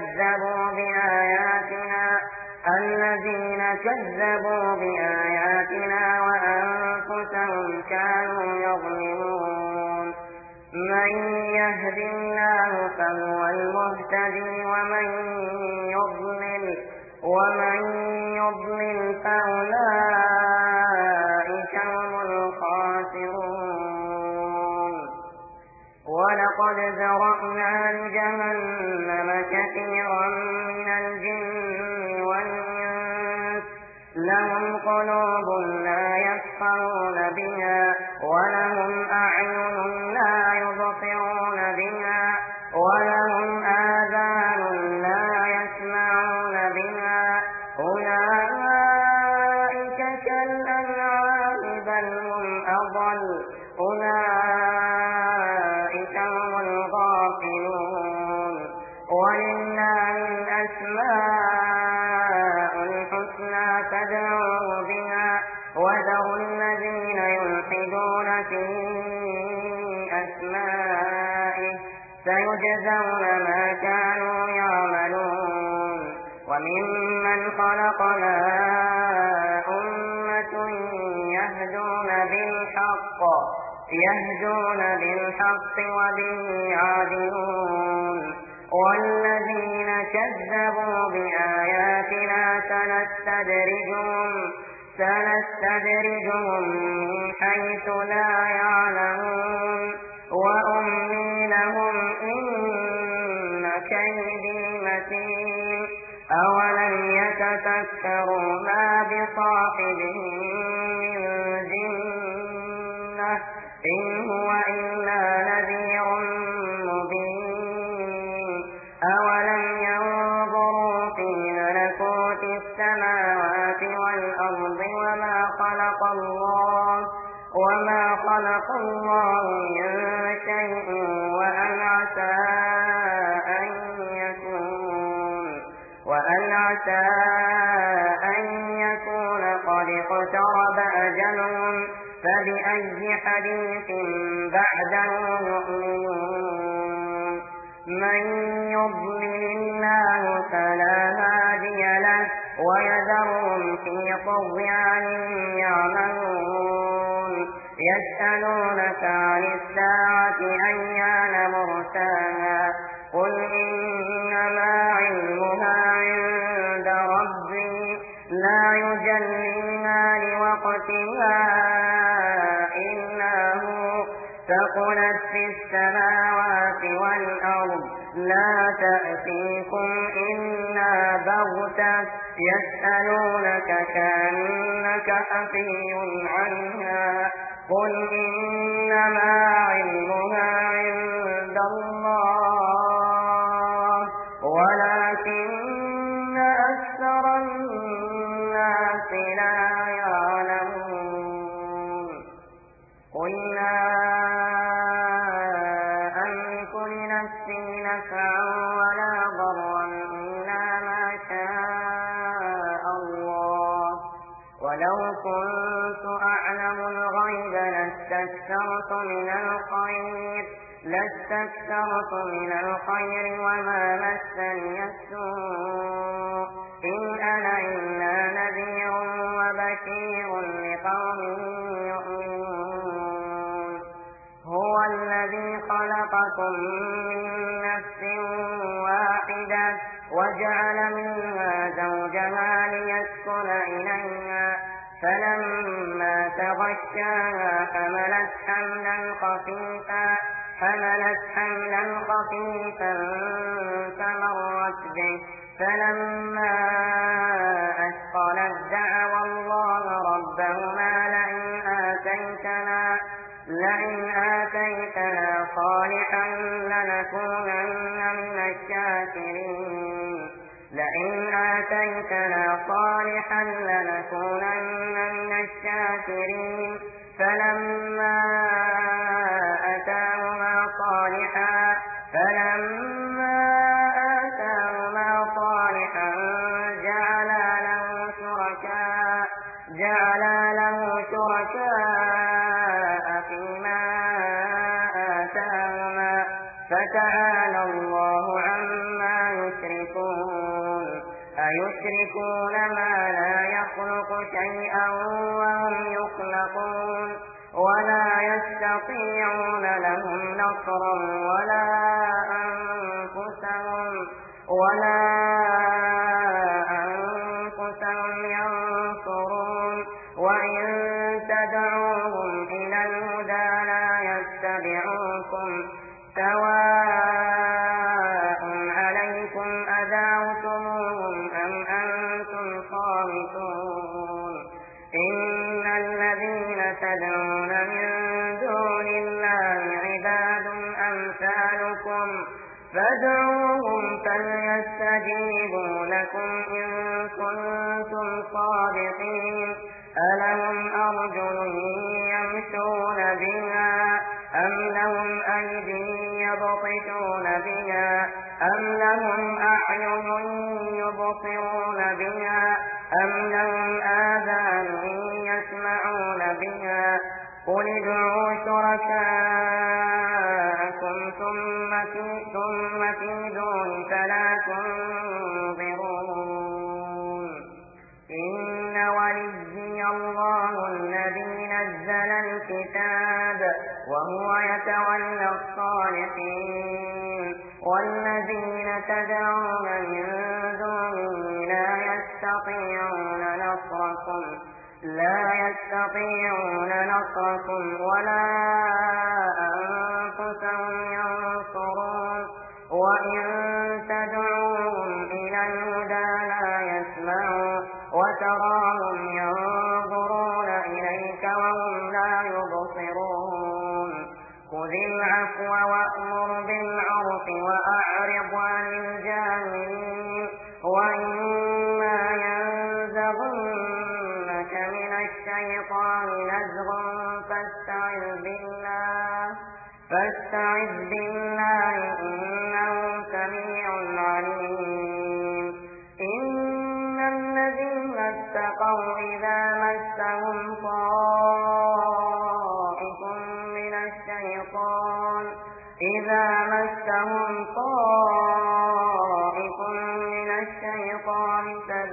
كذبوا بآياتنا وأنفسهم كانوا يظلمون من يهد الله فهو المهتدي ومن يضلل فأولئك هم الخاسرون ولقد ذرأنا لجهنم كثيرا من الجن والإنس لهم قلوب لا يفقهون بها ولهم أعين لا يبصرون بها ولهم آذان لا يسمعون بها أولئك كالأنعام بل هم أضل أولئك هم الغافلون ولله الأسماء الحسنى فادعوه بها وذروا الذين يلحدون في أسمائه سيجزون ما كانوا يعملون وممن خلقنا أمة يهدون بالحق وبه يعدلون والذين كذبوا بآياتنا سنستدرجهم من حيث لا يعلمون وأملي لهم إن كيدي متين أولم يتفكروا ما بصاحبهم خلق الله من شيء وأن عسى أن يكون قد اقترب أجلهم فبأي حديث بعده يؤمنون من يضلل الله فلا هادي له ويذرهم في طغيانهم يعمهون يسألونك عن الساعة أيان مرساها قل إنما علمها عند ربي لا يجليها لوقتها إلا هو ثقلت في السماوات والأرض لا تأتيكم إلا بغتة يسألونك كأنك حفي عنها قل إنما علمها عند الله ولكن أكثر الناس لا يعلمون قل لا أملك لنفسي نفعا ولا ضرا إلا ما شاء الله ولو كنت أعلم الغيب لاستكثرت من الخير وما مسني السوء إن أنا إلا نذير وبشير لقوم يؤمنون هو الذي خلقكم من نفس واحدة وجعل منها زوجها ليسكن إليها فلما تغشاها حملت حملا خفيفا فمرت به فلما أثقلت دعوا الله ربهما لئن آتيتنا صالحا لنكونن من الشاكرين فلما آتاهما صالحا جعلا له شركاء فيما آتاهما فتعالى الله عما يشركون أيشركون ما لا يخلق شيئا وهم يخلقون ولا يستطيعون لهم نصرا ولا أنفسهم ينصرون وإن تدعوهم إلى الهدى لا يتبعوكم سواء عليكم أدعوتموهم أم أنتم صامتون إن الذين تدعون من دون الله عباد أمثالكم فادعوهم فليستجيبوا لكم إن كنتم صادقين ألهم أرجل يمشون بها أم لهم أيدي يبطشون بها أم لهم أعين يبصرون بها أم لهم آذان يسمعون بها قل ادعوا شركاءكم ثم كيدون فلا تنظرون إن وليي الله الذي نزل الكتاب وهو يتولى الصالحين والذين تدعون من دونه لا يستطيعون نصركم ولا أنفسهم ينصرون وإن تدعوهم إلى الهدى لا يسمعوا وتراهم ينظرون إليك وهم لا يبصرون خذ العفو وأمر بالعرف وأعرض عن الجاهلين وإما ينزغنك من الشيطان الشيطان نزغ فاستعذ بالله إنه سميع عليم إن الذين اتقوا إذا مسهم طائف من الشيطان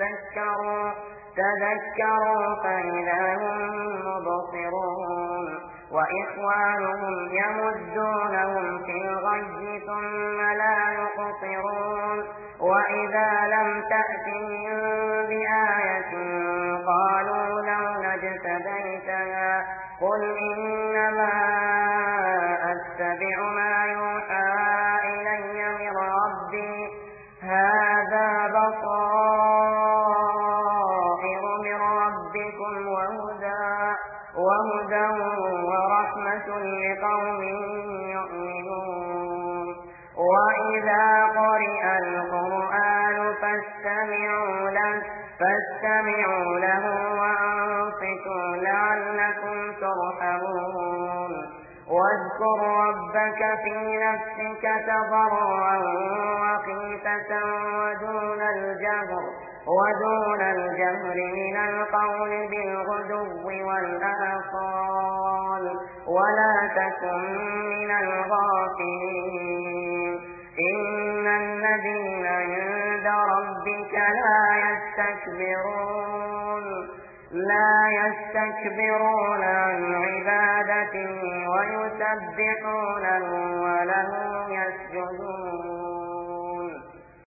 تذكروا فإذا هم مبصرون وإخوانهم يمدونهم في الغي ثم لا يقصرون وإذا لم تأتهم بآية قالوا لولا اجتبيتها قل إنما أتبع ما يوحى إلي من ربي هذا بصائر من ربكم وهدى ورحمة لقوم يؤمنون وإذا قرئ القرآن فاستمعوا له وأنصتوا لعلكم ترحمون واذكر ربك في نفسك تضرعا وخيفة ودون الجهر من القول بالغدو والآصال ولا تكن من الغافلين إن الذين عند ربك لا يستكبرون عن عبادته ويسبحونه وله يسجدون